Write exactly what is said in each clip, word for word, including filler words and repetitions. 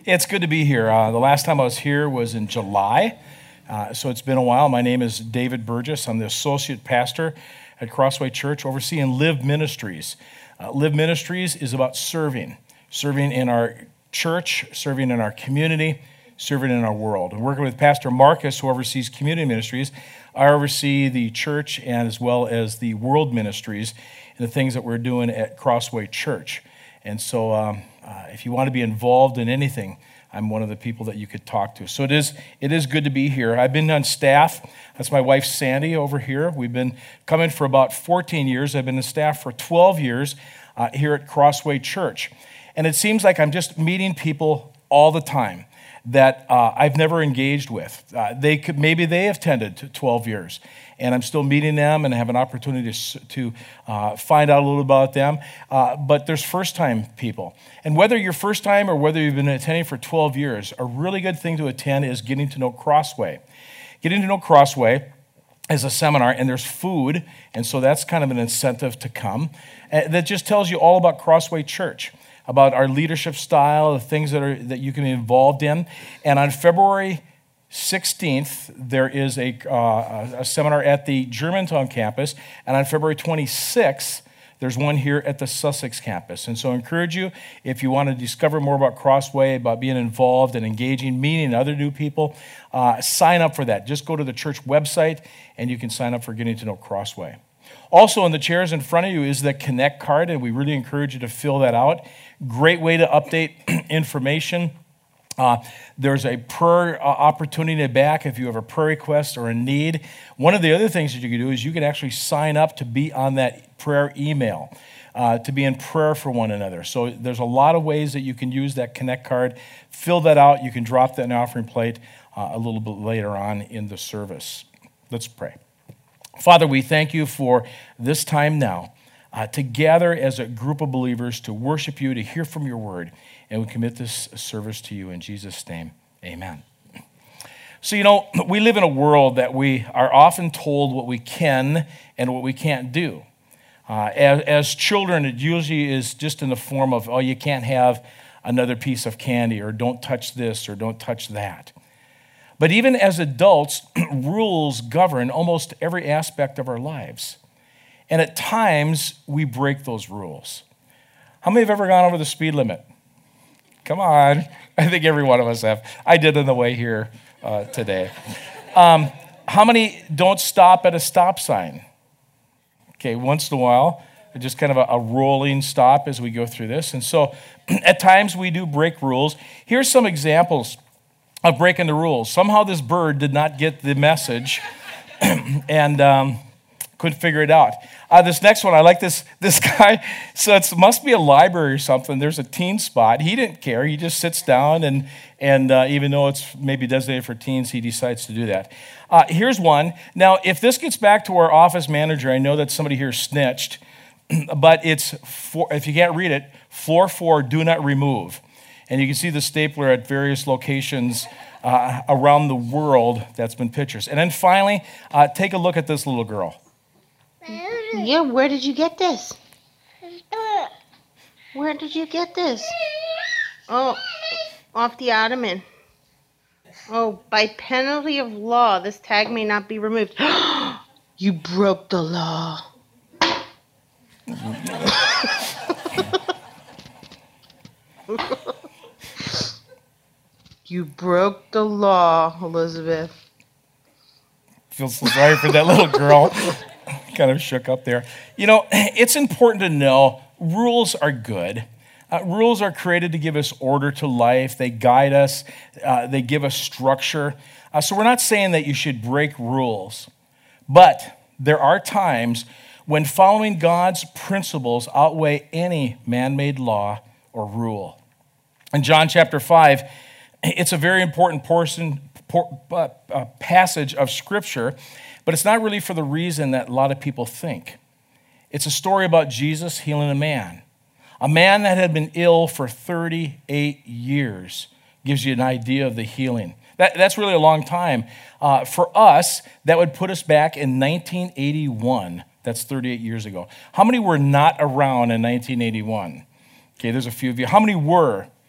It's good to be here. Uh, the last time I was here was in July, uh, so it's been a while. My name is David Burgess. I'm the associate pastor at Crossway Church, overseeing Live Ministries. Uh, Live Ministries is about serving, serving in our church, serving in our community, serving in our world. And working with Pastor Marcus, who oversees community ministries, I oversee the church and as well as the world ministries and the things that we're doing at Crossway Church. And so um, uh, if you want to be involved in anything, I'm one of the people that you could talk to. So it is it is good to be here. I've been on staff. That's my wife, Sandy, over here. We've been coming for about fourteen years. I've been on staff for twelve years uh, here at Crossway Church. And it seems like I'm just meeting people all the time that uh, I've never engaged with. Uh, they could, maybe they have tended to twelve years, and I'm still meeting them and have an opportunity to, to uh, find out a little about them. Uh, but there's first-time people. And whether you're first-time or whether you've been attending for twelve years, a really good thing to attend is getting to know Crossway. Getting to know Crossway is a seminar, and there's food, and so that's kind of an incentive to come. Uh, that just tells you all about Crossway Church, about our leadership style, the things that are that you can be involved in. And on February sixteenth, there is a, uh, a seminar at the Germantown campus, and on February twenty-sixth, there's one here at the Sussex campus. And so I encourage you, if you want to discover more about Crossway, about being involved and engaging, meeting other new people, uh, sign up for that. Just go to the church website, and you can sign up for Getting to Know Crossway. Also, in the chairs in front of you is the Connect card, and we really encourage you to fill that out. Great way to update information. Uh, there's a prayer uh, opportunity back if you have a prayer request or a need. One of the other things that you can do is you can actually sign up to be on that prayer email, uh, to be in prayer for one another. So there's a lot of ways that you can use that Connect card. Fill that out. You can drop that in the offering plate uh, a little bit later on in the service. Let's pray. Father, we thank you for this time now uh, to gather as a group of believers to worship you, to hear from your word, and we commit this service to you in Jesus' name. Amen. So, you know, we live in a world that we are often told what we can and what we can't do. Uh, as, as children, it usually is just in the form of, oh, you can't have another piece of candy, or don't touch this, or don't touch that. But even as adults, rules govern almost every aspect of our lives. And at times, we break those rules. How many have ever gone over the speed limit? Come on. I think every one of us have. I did on the way here uh, today. Um, how many don't stop at a stop sign? Okay, once in a while, just kind of a, a rolling stop as we go through this. And so at times, we do break rules. Here's some examples of breaking the rules. Somehow this bird did not get the message and um, couldn't figure it out. Uh, this next one, I like this this guy. So it must be a library or something. There's a teen spot. He didn't care. He just sits down, and and uh, even though it's maybe designated for teens, he decides to do that. Uh, here's one. Now, if this gets back to our office manager, I know that somebody here snitched, but it's, for, if you can't read it, floor four, do not remove. And you can see the stapler at various locations uh, around the world. That's been pictures. And then finally, uh, take a look at this little girl. Yeah, where did you get this? Where did you get this? Oh, off the ottoman. Oh, by penalty of law, this tag may not be removed. You broke the law. You broke the law, Elizabeth. Feel so sorry for that little girl. Kind of shook up there. You know, it's important to know rules are good. Uh, rules are created to give us order to life. They guide us. Uh, they give us structure. Uh, so we're not saying that you should break rules. But there are times when following God's principles outweigh any man-made law or rule. In John chapter five, it's a very important portion, por, uh, uh, passage of Scripture, but it's not really for the reason that a lot of people think. It's a story about Jesus healing a man. A man that had been ill for thirty-eight years. Gives you an idea of the healing. That, that's really a long time. Uh, for us, that would put us back in nineteen eighty-one. That's thirty-eight years ago. How many were not around in nineteen eighty-one? Okay, there's a few of you. How many were?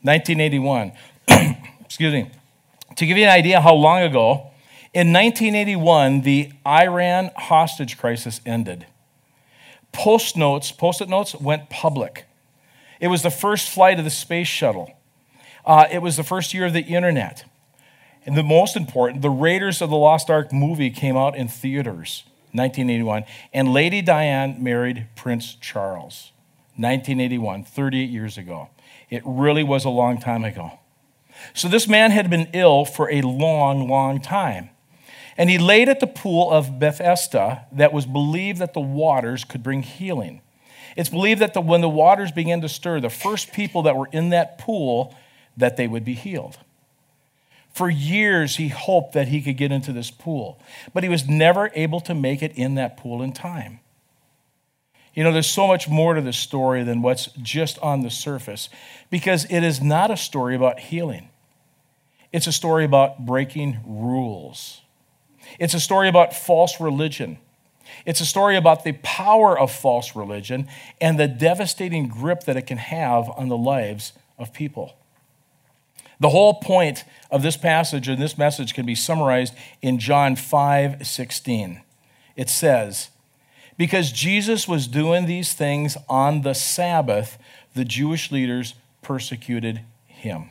nineteen eighty-one. Excuse me. To give you an idea how long ago, in nineteen eighty-one, the Iran hostage crisis ended. Post notes, post-it notes went public. It was the first flight of the space shuttle. Uh, it was the first year of the internet. And the most important, the Raiders of the Lost Ark movie came out in theaters, nineteen eighty-one. And Lady Diana married Prince Charles, nineteen eighty-one, thirty-eight years ago. It really was a long time ago. So this man had been ill for a long, long time. And he laid at the pool of Bethesda that was believed that the waters could bring healing. It's believed that the, when the waters began to stir, the first people that were in that pool, that they would be healed. For years, he hoped that he could get into this pool, but he was never able to make it in that pool in time. You know, there's so much more to this story than what's just on the surface, because it is not a story about healing. It's a story about breaking rules. It's a story about false religion. It's a story about the power of false religion and the devastating grip that it can have on the lives of people. The whole point of this passage and this message can be summarized in John five sixteen. It says, because Jesus was doing these things on the Sabbath, the Jewish leaders persecuted him.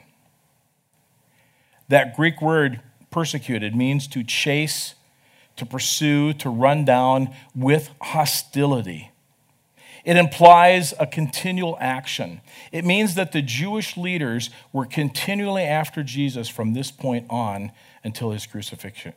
That Greek word persecuted means to chase, to pursue, to run down with hostility. It implies a continual action. It means that the Jewish leaders were continually after Jesus from this point on until his crucifixion.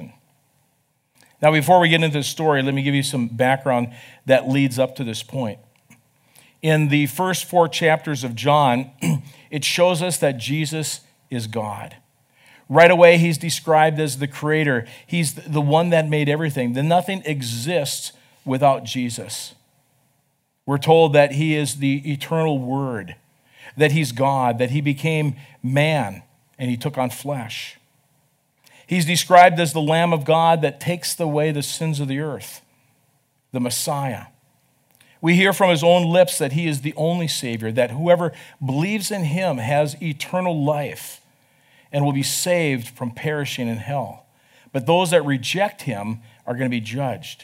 Now, before we get into the story, let me give you some background that leads up to this point. In the first four chapters of John, it shows us that Jesus is God. Right away, he's described as the creator. He's the one that made everything. Then nothing exists without Jesus. We're told that he is the eternal Word, that he's God, that he became man, and he took on flesh. He's described as the Lamb of God that takes away the sins of the earth, the Messiah. We hear from his own lips that he is the only Savior, that whoever believes in him has eternal life and will be saved from perishing in hell. But those that reject him are going to be judged.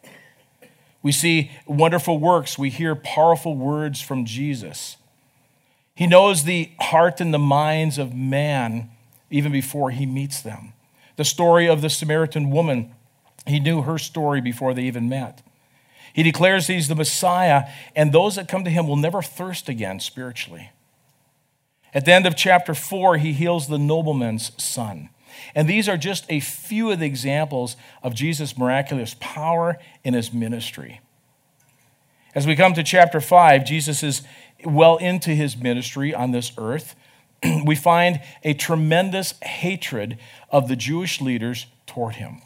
We see wonderful works. We hear powerful words from Jesus. He knows the heart and the minds of man even before he meets them. The story of the Samaritan woman, he knew her story before they even met. He declares he's the Messiah, and those that come to him will never thirst again spiritually. At the end of chapter four, he heals the nobleman's son. And these are just a few of the examples of Jesus' miraculous power in his ministry. As we come to chapter five, Jesus is well into his ministry on this earth. We find a tremendous hatred of the Jewish leaders toward him.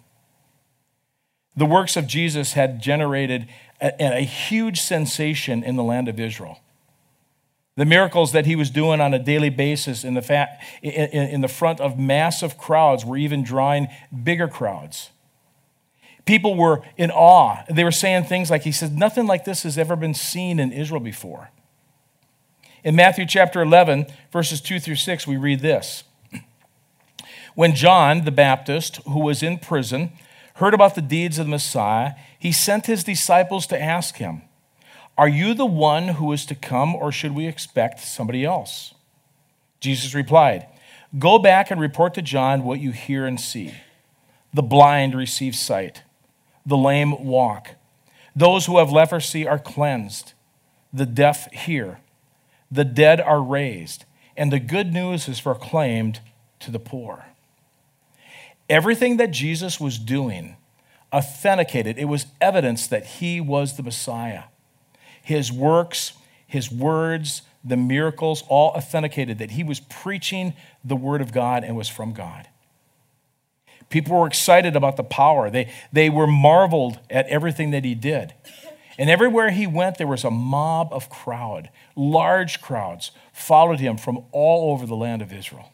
The works of Jesus had generated a, a huge sensation in the land of Israel. The miracles that he was doing on a daily basis in the, fa- in, in the front of massive crowds were even drawing bigger crowds. People were in awe. They were saying things like, he said, nothing like this has ever been seen in Israel before. In Matthew chapter eleven, verses two through six, we read this. When John the Baptist, who was in prison, heard about the deeds of the Messiah, he sent his disciples to ask him, are you the one who is to come, or should we expect somebody else? Jesus replied, go back and report to John what you hear and see. The blind receive sight. The lame walk. Those who have leprosy are cleansed. The deaf hear. The dead are raised. And the good news is proclaimed to the poor. Everything that Jesus was doing authenticated. It was evidence that he was the Messiah. His works, his words, the miracles all authenticated that he was preaching the word of God and was from God. People were excited about the power. They, they were marveled at everything that he did. And everywhere he went, there was a mob of crowd. Large crowds followed him from all over the land of Israel.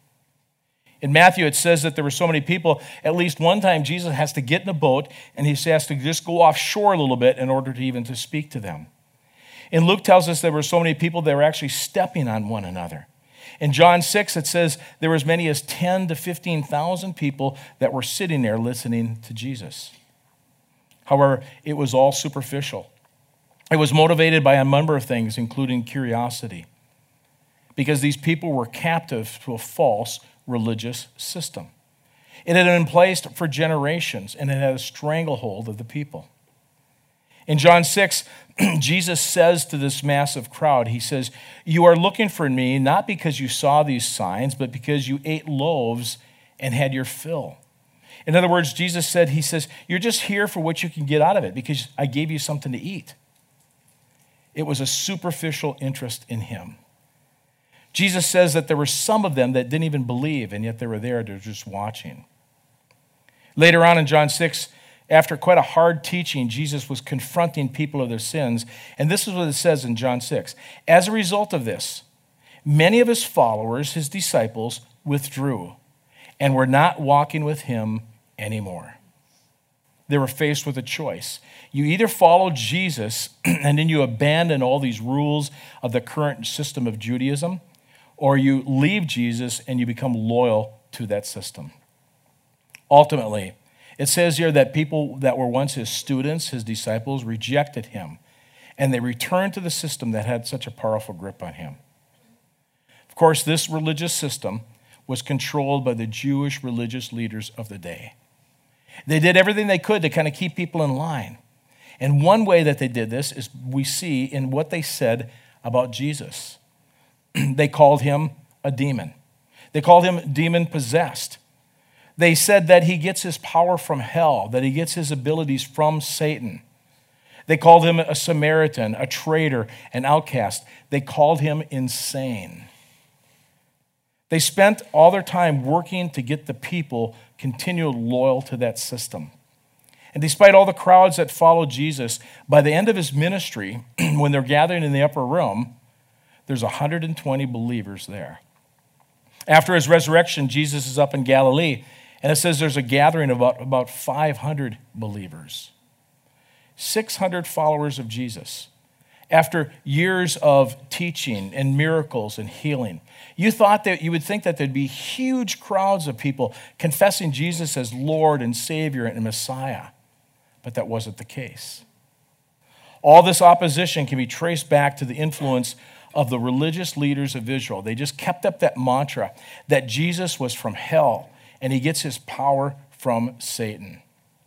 In Matthew, it says that there were so many people, at least one time Jesus has to get in a boat and he has to just go offshore a little bit in order to even to speak to them. And Luke tells us there were so many people that were actually stepping on one another. In John six, it says there were as many as ten to fifteen thousand people that were sitting there listening to Jesus. However, it was all superficial. It was motivated by a number of things, including curiosity, because these people were captive to a false religious system. It had been placed for generations, and it had a stranglehold of the people. In John six, Jesus says to this massive crowd, he says, "You are looking for me not because you saw these signs, but because you ate loaves and had your fill." In other words, Jesus said, he says, "You're just here for what you can get out of it because I gave you something to eat." It was a superficial interest in him. Jesus says that there were some of them that didn't even believe, and yet they were there, they're just watching. Later on in John six, after quite a hard teaching, Jesus was confronting people of their sins, and this is what it says in John six. As a result of this, many of his followers, his disciples, withdrew and were not walking with him anymore. They were faced with a choice. You either follow Jesus and then you abandon all these rules of the current system of Judaism, or you leave Jesus and you become loyal to that system. Ultimately, it says here that people that were once his students, his disciples, rejected him, and they returned to the system that had such a powerful grip on him. Of course, this religious system was controlled by the Jewish religious leaders of the day. They did everything they could to kind of keep people in line. And one way that they did this is we see in what they said about Jesus. They called him a demon. They called him demon-possessed. They said that he gets his power from hell, that he gets his abilities from Satan. They called him a Samaritan, a traitor, an outcast. They called him insane. They spent all their time working to get the people continually loyal to that system. And despite all the crowds that followed Jesus, by the end of his ministry, when they're gathering in the upper room, there's one hundred twenty believers there. After his resurrection, Jesus is up in Galilee, and it says there's a gathering of about, about five hundred believers. six hundred followers of Jesus. After years of teaching and miracles and healing, you thought that you would think that there'd be huge crowds of people confessing Jesus as Lord and Savior and Messiah, but that wasn't the case. All this opposition can be traced back to the influence of the religious leaders of Israel. They just kept up that mantra that Jesus was from hell and he gets his power from Satan.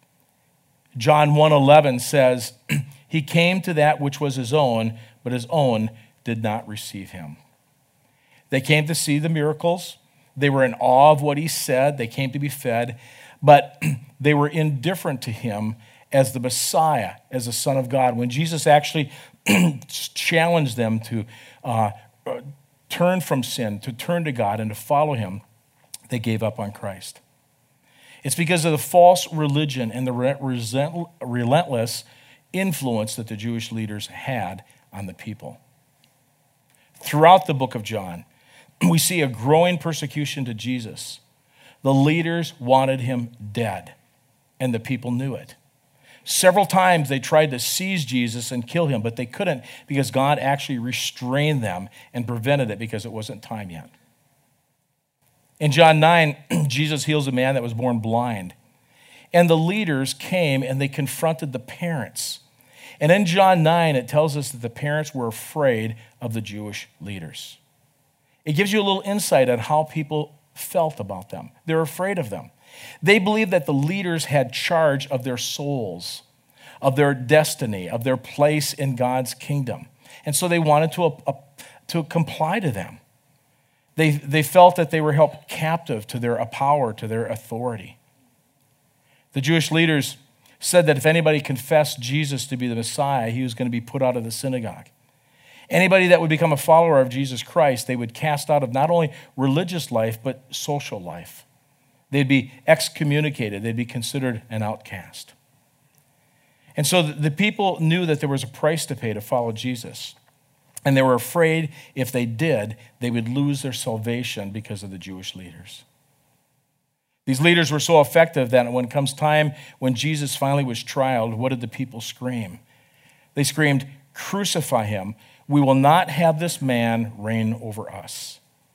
John one eleven says, "He came to that which was his own, but his own did not receive him." They came to see the miracles. They were in awe of what he said. They came to be fed, but they were indifferent to him as the Messiah, as the Son of God. When Jesus actually challenged them to uh, turn from sin, to turn to God, and to follow him, they gave up on Christ. It's because of the false religion and the resent- relentless influence that the Jewish leaders had on the people. Throughout the book of John, we see a growing persecution to Jesus. The leaders wanted him dead, and the people knew it. Several times they tried to seize Jesus and kill him, but they couldn't because God actually restrained them and prevented it because it wasn't time yet. In John nine, Jesus heals a man that was born blind. And the leaders came and they confronted the parents. And in John nine, it tells us that the parents were afraid of the Jewish leaders. It gives you a little insight on how people felt about them. They're afraid of them. They believed that the leaders had charge of their souls, of their destiny, of their place in God's kingdom. And so they wanted to, uh, to comply to them. They, they felt that they were held captive to their power, to their authority. The Jewish leaders said that if anybody confessed Jesus to be the Messiah, he was going to be put out of the synagogue. Anybody that would become a follower of Jesus Christ, they would cast out of not only religious life, but social life. They'd be excommunicated. They'd be considered an outcast. And so the people knew that there was a price to pay to follow Jesus. And they were afraid if they did, they would lose their salvation because of the Jewish leaders. These leaders were so effective that when it comes time when Jesus finally was trialed, what did the people scream? They screamed, "Crucify him. We will not have this man reign over us."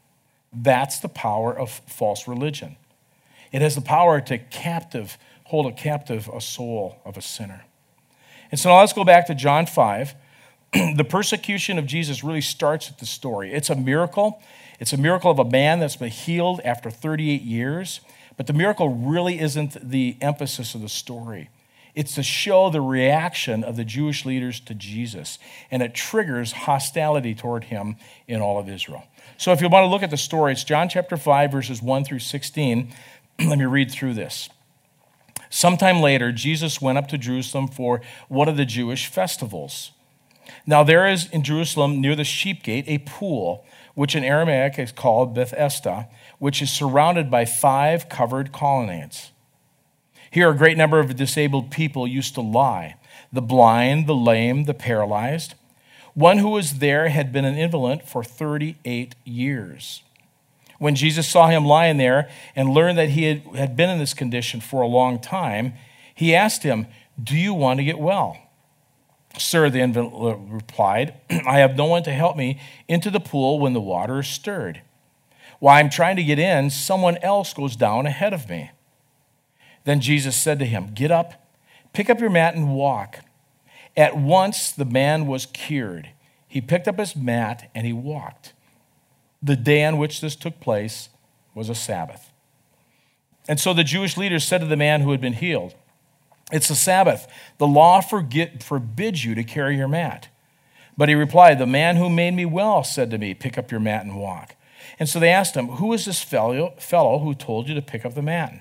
That's the power of false religion. It has the power to captive, hold a captive a soul of a sinner. And so now let's go back to John five. The persecution of Jesus really starts at the story. It's a miracle. It's a miracle of a man that's been healed after thirty-eight years. But the miracle really isn't the emphasis of the story. It's to show the reaction of the Jewish leaders to Jesus. And it triggers hostility toward him in all of Israel. So if you want to look at the story, it's John chapter five, verses one through sixteen. Let me read through this. Sometime later, Jesus went up to Jerusalem for one of the Jewish festivals. Now there is in Jerusalem near the sheep gate a pool, which in Aramaic is called Bethesda, which is surrounded by five covered colonnades. Here a great number of disabled people used to lie, the blind, the lame, the paralyzed. One who was there had been an invalid for thirty-eight years. When Jesus saw him lying there and learned that he had, had been in this condition for a long time, he asked him, "Do you want to get well?" "Sir," the invalid replied, "I have no one to help me into the pool when the water is stirred. While I'm trying to get in, someone else goes down ahead of me." Then Jesus said to him, "Get up, pick up your mat and walk." At once the man was cured. He picked up his mat and he walked. The day on which this took place was a Sabbath. And so the Jewish leaders said to the man who had been healed, "It's the Sabbath. The law forget, forbids you to carry your mat." But he replied, "The man who made me well said to me, 'Pick up your mat and walk.'" And so they asked him, "Who is this fellow, fellow who told you to pick up the mat?"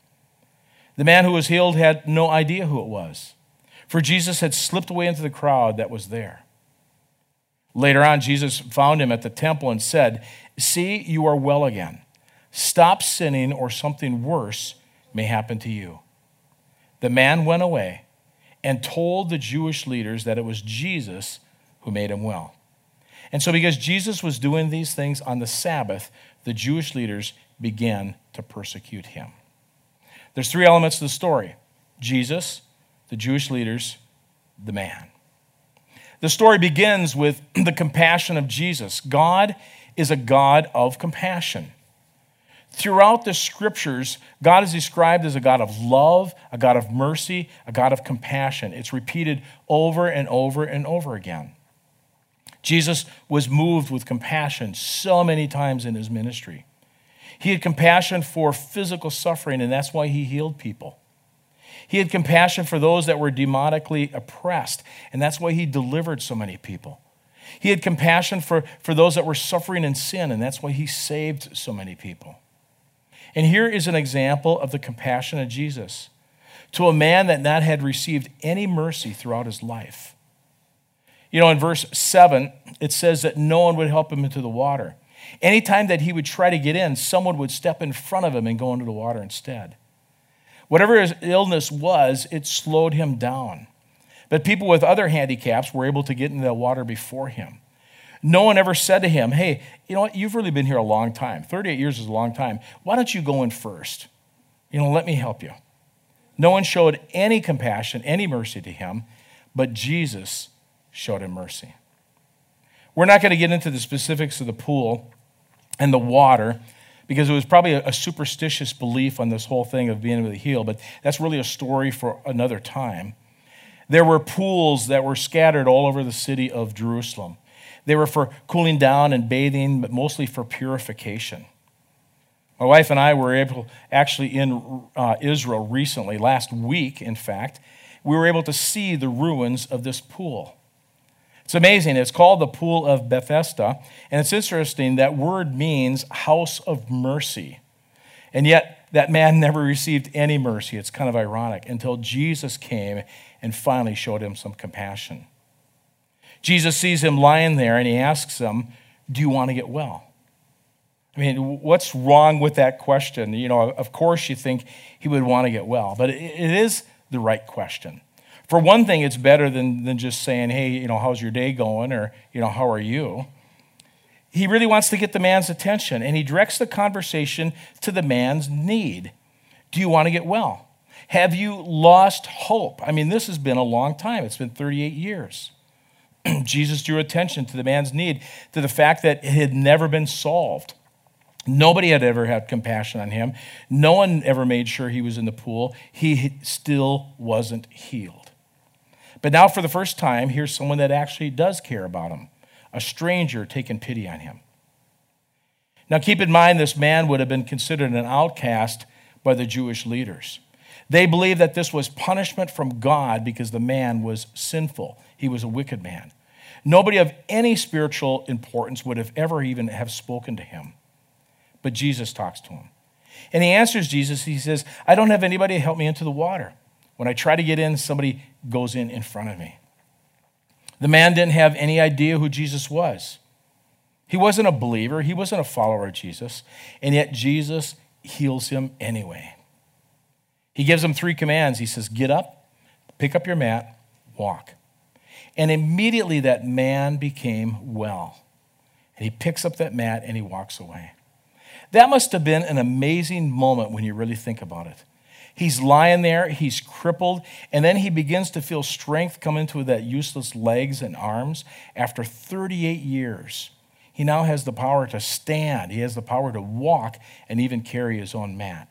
The man who was healed had no idea who it was, for Jesus had slipped away into the crowd that was there. Later on, Jesus found him at the temple and said, "See, you are well again. Stop sinning or something worse may happen to you." The man went away and told the Jewish leaders that it was Jesus who made him well. And so because Jesus was doing these things on the Sabbath, the Jewish leaders began to persecute him. There's three elements to the story: Jesus, the Jewish leaders, the man. The story begins with the compassion of Jesus. God is a God of compassion. Throughout the scriptures, God is described as a God of love, a God of mercy, a God of compassion. It's repeated over and over and over again. Jesus was moved with compassion so many times in his ministry. He had compassion for physical suffering, and that's why he healed people. He had compassion for those that were demonically oppressed, and that's why he delivered so many people. He had compassion for, for those that were suffering in sin, and that's why he saved so many people. And here is an example of the compassion of Jesus to a man that not had received any mercy throughout his life. You know, in verse seven, it says that no one would help him into the water. Anytime that he would try to get in, someone would step in front of him and go into the water instead. Whatever his illness was, it slowed him down. But people with other handicaps were able to get into the water before him. No one ever said to him, "Hey, you know what, you've really been here a long time. thirty-eight years is a long time. Why don't you go in first? You know, let me help you." No one showed any compassion, any mercy to him, but Jesus showed him mercy. We're not going to get into the specifics of the pool and the water, because it was probably a, a superstitious belief on this whole thing of being able to heal, but that's really a story for another time. There were pools that were scattered all over the city of Jerusalem. They were for cooling down and bathing, but mostly for purification. My wife and I were able, actually in uh, Israel recently, last week, in fact, we were able to see the ruins of this pool. It's amazing. It's called the Pool of Bethesda, and it's interesting. That word means house of mercy. And yet, that man never received any mercy. It's kind of ironic, until Jesus came and finally showed him some compassion. Jesus sees him lying there, and he asks him, "Do you want to get well?" I mean, what's wrong with that question? You know, of course you think he would want to get well, but it is the right question. For one thing, it's better than, than just saying, "Hey, you know, how's your day going?" or, you know, "How are you?" He really wants to get the man's attention, and he directs the conversation to the man's need. Do you want to get well? Have you lost hope? I mean, this has been a long time. It's been thirty-eight years. Jesus drew attention to the man's need, to the fact that it had never been solved. Nobody had ever had compassion on him. No one ever made sure he was in the pool. He still wasn't healed. But now for the first time, here's someone that actually does care about him, a stranger taking pity on him. Now keep in mind, this man would have been considered an outcast by the Jewish leaders. They believed that this was punishment from God because the man was sinful. He was a wicked man. Nobody of any spiritual importance would have ever even have spoken to him. But Jesus talks to him. And he answers Jesus. He says, I don't have anybody to help me into the water. When I try to get in, somebody goes in in front of me. The man didn't have any idea who Jesus was. He wasn't a believer. He wasn't a follower of Jesus. And yet Jesus heals him anyway. He gives him three commands. He says, get up, pick up your mat, walk. And immediately that man became well. And he picks up that mat and he walks away. That must have been an amazing moment when you really think about it. He's lying there, he's crippled, and then he begins to feel strength come into that useless legs and arms. After thirty-eight years, he now has the power to stand. He has the power to walk and even carry his own mat.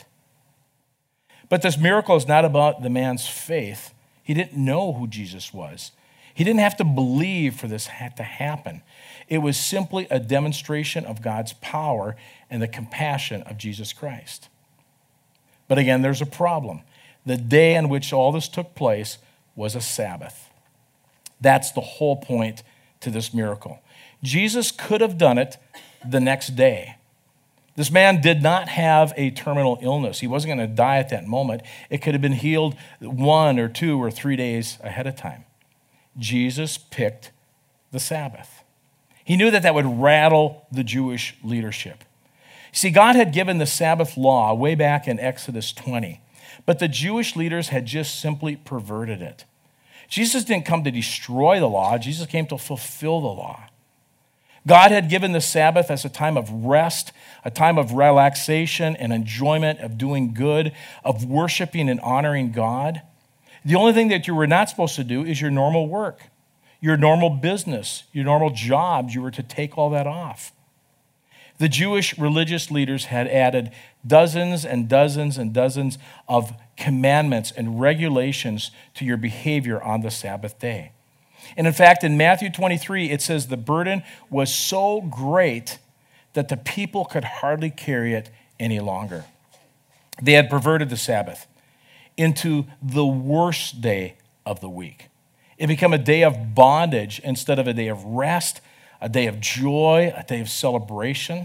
But this miracle is not about the man's faith. He didn't know who Jesus was. He didn't have to believe for this to happen. It was simply a demonstration of God's power and the compassion of Jesus Christ. But again, there's a problem. The day on which all this took place was a Sabbath. That's the whole point to this miracle. Jesus could have done it the next day. This man did not have a terminal illness. He wasn't going to die at that moment. It could have been healed one or two or three days ahead of time. Jesus picked the Sabbath. He knew that that would rattle the Jewish leadership. See, God had given the Sabbath law way back in Exodus twenty, but the Jewish leaders had just simply perverted it. Jesus didn't come to destroy the law. Jesus came to fulfill the law. God had given the Sabbath as a time of rest, a time of relaxation and enjoyment, of doing good, of worshiping and honoring God. The only thing that you were not supposed to do is your normal work, your normal business, your normal jobs. You were to take all that off. The Jewish religious leaders had added dozens and dozens and dozens of commandments and regulations to your behavior on the Sabbath day. And in fact, in Matthew twenty-three, it says the burden was so great that the people could hardly carry it any longer. They had perverted the Sabbath into the worst day of the week. It became a day of bondage instead of a day of rest, a day of joy, a day of celebration.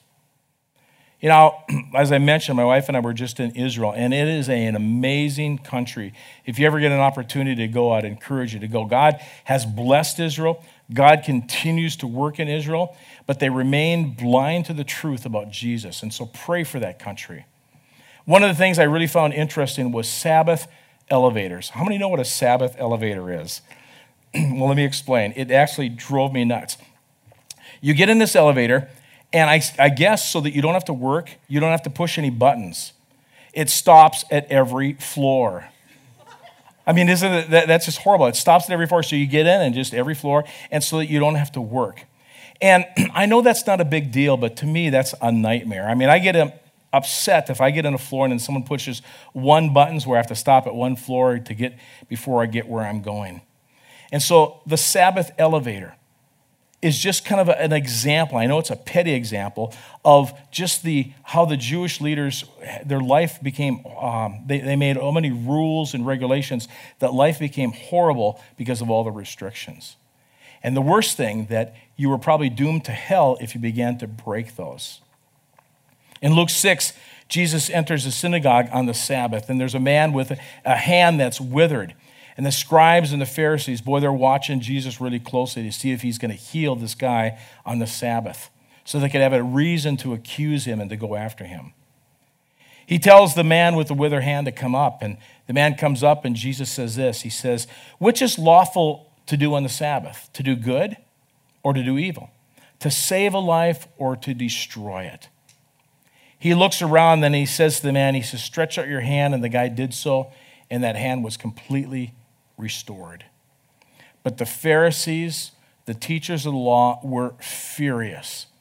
You know, as I mentioned, my wife and I were just in Israel, and it is a, an amazing country. If you ever get an opportunity to go, I'd encourage you to go. God has blessed Israel. God continues to work in Israel, but they remain blind to the truth about Jesus, and so pray for that country. One of the things I really found interesting was Sabbath elevators. How many know what a Sabbath elevator is? Well, let me explain. It actually drove me nuts. You get in this elevator, and I, I guess so that you don't have to work, you don't have to push any buttons. It stops at every floor. I mean, isn't it, that, that's just horrible. It stops at every floor, so you get in and just every floor, and so that you don't have to work. And I know that's not a big deal, but to me, that's a nightmare. I mean, I get upset if I get on a floor and then someone pushes one button where I have to stop at one floor to get before I get where I'm going. And so the Sabbath elevator is just kind of an example. I know it's a petty example of just the how the Jewish leaders, their life became, um, they, they made so many rules and regulations that life became horrible because of all the restrictions. And the worst thing, that you were probably doomed to hell if you began to break those. In Luke six, Jesus enters the synagogue on the Sabbath, and there's a man with a hand that's withered. And the scribes and the Pharisees, boy, they're watching Jesus really closely to see if he's going to heal this guy on the Sabbath, so they could have a reason to accuse him and to go after him. He tells the man with the withered hand to come up, and the man comes up, and Jesus says this. He says, which is lawful to do on the Sabbath, to do good or to do evil, to save a life or to destroy it? He looks around, then he says to the man, he says, stretch out your hand, and the guy did so, and that hand was completely restored. But the Pharisees, the teachers of the law, were furious.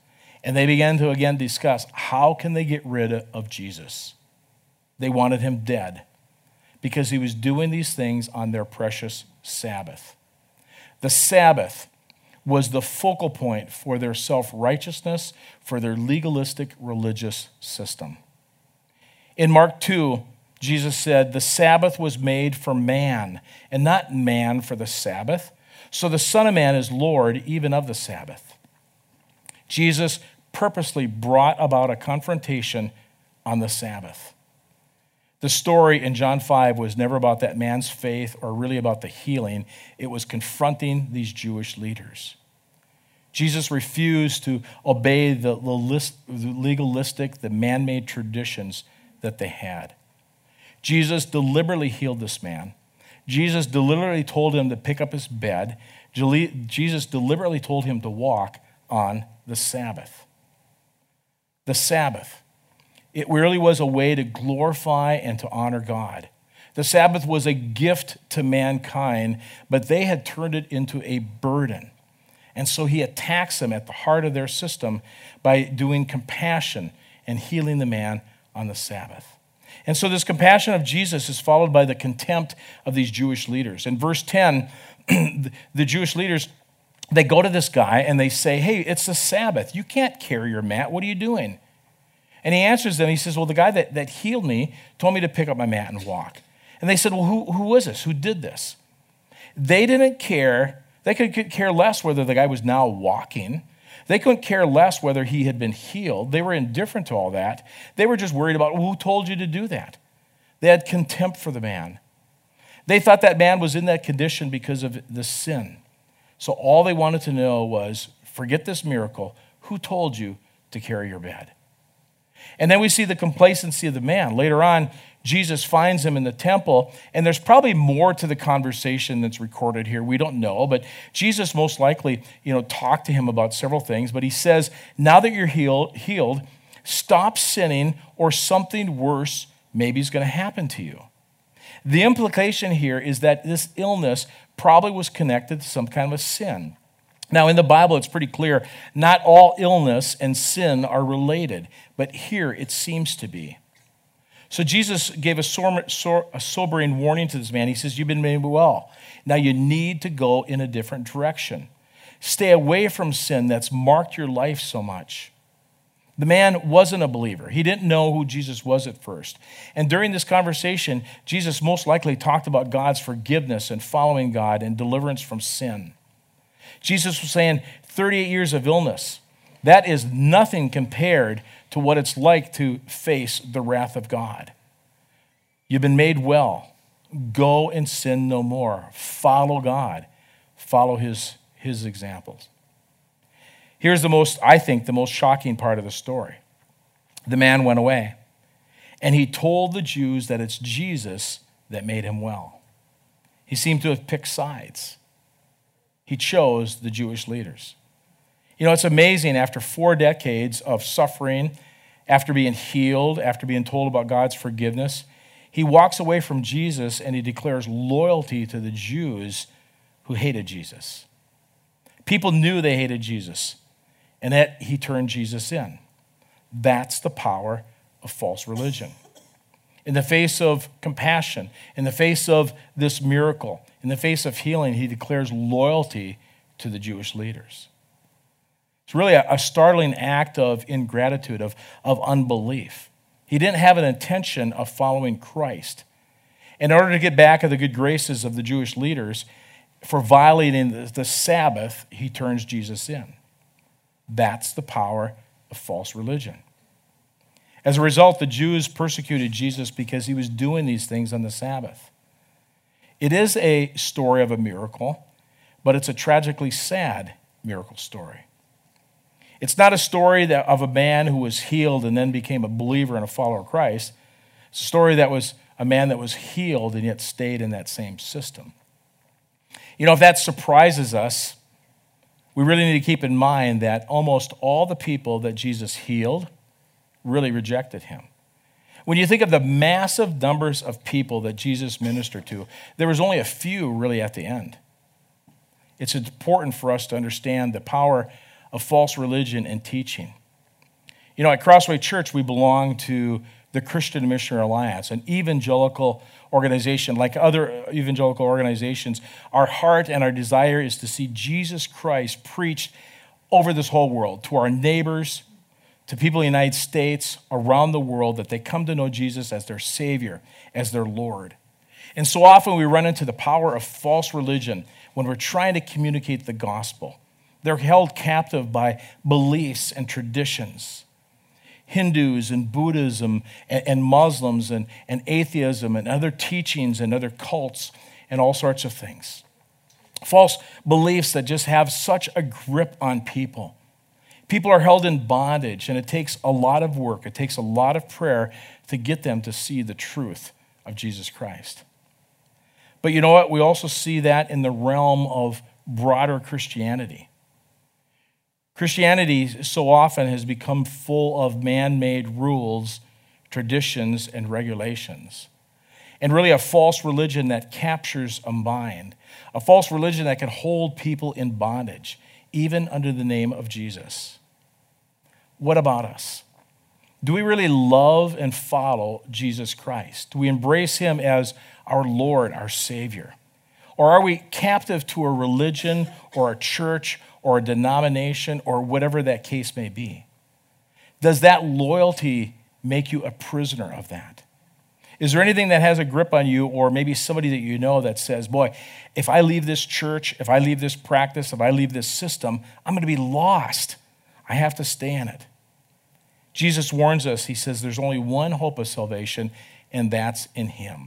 And they began to again discuss how can they get rid of Jesus. They wanted him dead because he was doing these things on their precious Sabbath. The Sabbath was the focal point for their self-righteousness, for their legalistic religious system. In Mark two, Jesus said, the Sabbath was made for man, and not man for the Sabbath. So the Son of Man is Lord even of the Sabbath. Jesus purposely brought about a confrontation on the Sabbath. The story in John five was never about that man's faith or really about the healing. It was confronting these Jewish leaders. Jesus refused to obey the legalistic, the man-made traditions that they had. Jesus deliberately healed this man. Jesus deliberately told him to pick up his bed. Jesus deliberately told him to walk on the Sabbath. The Sabbath. It really was a way to glorify and to honor God. The Sabbath was a gift to mankind, but they had turned it into a burden. And so he attacks them at the heart of their system by doing compassion and healing the man on the Sabbath. And so this compassion of Jesus is followed by the contempt of these Jewish leaders. In verse ten, the Jewish leaders, they go to this guy and they say, hey, it's the Sabbath. You can't carry your mat. What are you doing? And he answers them. He says, well, the guy that, that healed me told me to pick up my mat and walk. And they said, well, who, who was this? Who did this? They didn't care. They could care less whether the guy was now walking. They couldn't care less whether he had been healed. They were indifferent to all that. They were just worried about, well, who told you to do that? They had contempt for the man. They thought that man was in that condition because of the sin. So all they wanted to know was, forget this miracle. Who told you to carry your bed? And then we see the complacency of the man. Later on, Jesus finds him in the temple, and there's probably more to the conversation that's recorded here. We don't know, but Jesus most likely, you know, talked to him about several things. But he says, now that you're healed, healed, stop sinning or something worse maybe is going to happen to you. The implication here is that this illness probably was connected to some kind of a sin. Now, in the Bible, it's pretty clear, not all illness and sin are related, but here it seems to be. So Jesus gave a, sobering warning to this man. He says, you've been made well. Now you need to go in a different direction. Stay away from sin that's marked your life so much. The man wasn't a believer. He didn't know who Jesus was at first. And during this conversation, Jesus most likely talked about God's forgiveness and following God and deliverance from sin. Jesus was saying thirty-eight years of illness, that is nothing compared to what it's like to face the wrath of God. You've been made well. Go and sin no more. Follow God. Follow his, his examples. Here's the most, I think, the most shocking part of the story. The man went away, and he told the Jews that it's Jesus that made him well. He seemed to have picked sides. He chose the Jewish leaders. You know, it's amazing, after four decades of suffering, after being healed, after being told about God's forgiveness, he walks away from Jesus and he declares loyalty to the Jews who hated Jesus. People knew they hated Jesus, and yet he turned Jesus in. That's the power of false religion. In the face of compassion, in the face of this miracle, in the face of healing, he declares loyalty to the Jewish leaders. It's really a, a startling act of ingratitude, of, of unbelief. He didn't have an intention of following Christ. In order to get back at the good graces of the Jewish leaders for violating the, the Sabbath, he turns Jesus in. That's the power of false religion. As a result, the Jews persecuted Jesus because he was doing these things on the Sabbath. It is a story of a miracle, but it's a tragically sad miracle story. It's not a story that, of a man who was healed and then became a believer and a follower of Christ. It's a story that was a man that was healed and yet stayed in that same system. You know, if that surprises us, we really need to keep in mind that almost all the people that Jesus healed really rejected him. When you think of the massive numbers of people that Jesus ministered to, there was only a few really at the end. It's important for us to understand the power of false religion and teaching. You know, at Crossway Church, we belong to the Christian Missionary Alliance, an evangelical organization. Like other evangelical organizations, our heart and our desire is to see Jesus Christ preached over this whole world, to our neighbors, to people in the United States, around the world, that they come to know Jesus as their Savior, as their Lord. And so often we run into the power of false religion when we're trying to communicate the gospel. They're held captive by beliefs and traditions. Hindus and Buddhism and, and Muslims and, and atheism and other teachings and other cults and all sorts of things. False beliefs that just have such a grip on people. People are held in bondage, and it takes a lot of work. It takes a lot of prayer to get them to see the truth of Jesus Christ. But you know what? We also see that in the realm of broader Christianity. Christianity so often has become full of man-made rules, traditions, and regulations. And really a false religion that captures a mind. A false religion that can hold people in bondage, even under the name of Jesus. What about us? Do we really love and follow Jesus Christ? Do we embrace him as our Lord, our Savior? Or are we captive to a religion or a church or a denomination or whatever that case may be? Does that loyalty make you a prisoner of that? Is there anything that has a grip on you, or maybe somebody that you know that says, boy, if I leave this church, if I leave this practice, if I leave this system, I'm going to be lost. I have to stay in it. Jesus warns us. He says there's only one hope of salvation, and that's in him.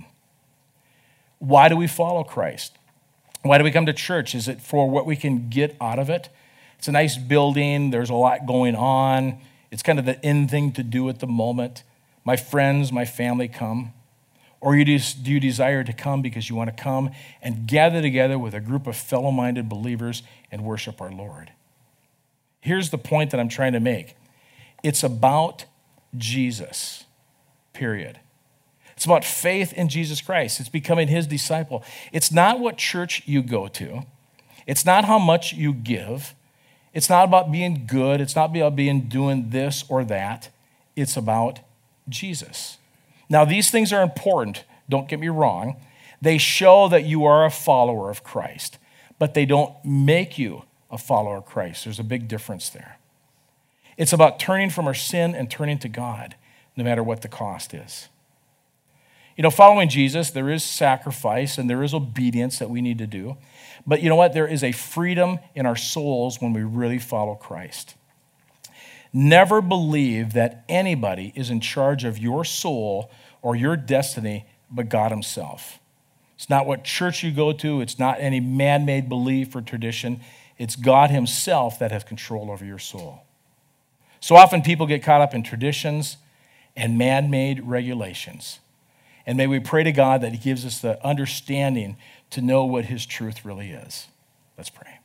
Why do we follow Christ? Why do we come to church? Is it for what we can get out of it? It's a nice building. There's a lot going on. It's kind of the in thing to do at the moment. My friends, my family come. Or you just, do you desire to come because you want to come and gather together with a group of fellow-minded believers and worship our Lord? Here's the point that I'm trying to make. It's about Jesus, period. It's about faith in Jesus Christ. It's becoming his disciple. It's not what church you go to. It's not how much you give. It's not about being good. It's not about being doing this or that. It's about Jesus. Now, these things are important. Don't get me wrong. They show that you are a follower of Christ, but they don't make you a follower of Christ. There's a big difference there. It's about turning from our sin and turning to God, no matter what the cost is. You know, following Jesus, there is sacrifice and there is obedience that we need to do. But you know what? There is a freedom in our souls when we really follow Christ. Never believe that anybody is in charge of your soul or your destiny but God himself. It's not what church you go to. It's not any man-made belief or tradition. It's God himself that has control over your soul. So often people get caught up in traditions and man-made regulations. And may we pray to God that he gives us the understanding to know what his truth really is. Let's pray.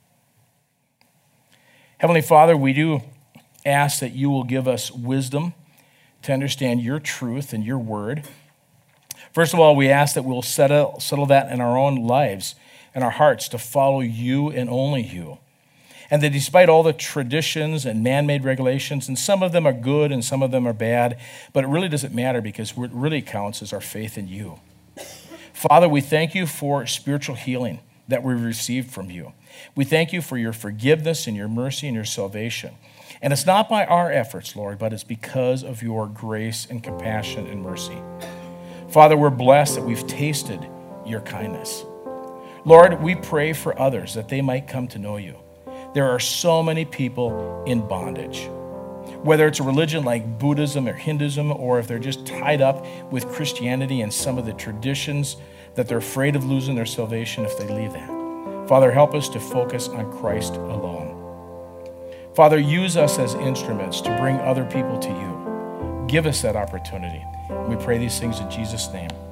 Heavenly Father, we do ask that you will give us wisdom to understand your truth and your word. First of all, we ask that we'll settle, settle that in our own lives and our hearts to follow you and only you. And that despite all the traditions and man-made regulations, and some of them are good and some of them are bad, but it really doesn't matter because what really counts is our faith in you. Father, we thank you for spiritual healing that we received from you. We thank you for your forgiveness and your mercy and your salvation. And it's not by our efforts, Lord, but it's because of your grace and compassion and mercy. Father, we're blessed that we've tasted your kindness. Lord, we pray for others that they might come to know you. There are so many people in bondage. Whether it's a religion like Buddhism or Hinduism, or if they're just tied up with Christianity and some of the traditions that they're afraid of losing their salvation if they leave that. Father, help us to focus on Christ alone. Father, use us as instruments to bring other people to you. Give us that opportunity. We pray these things in Jesus' name.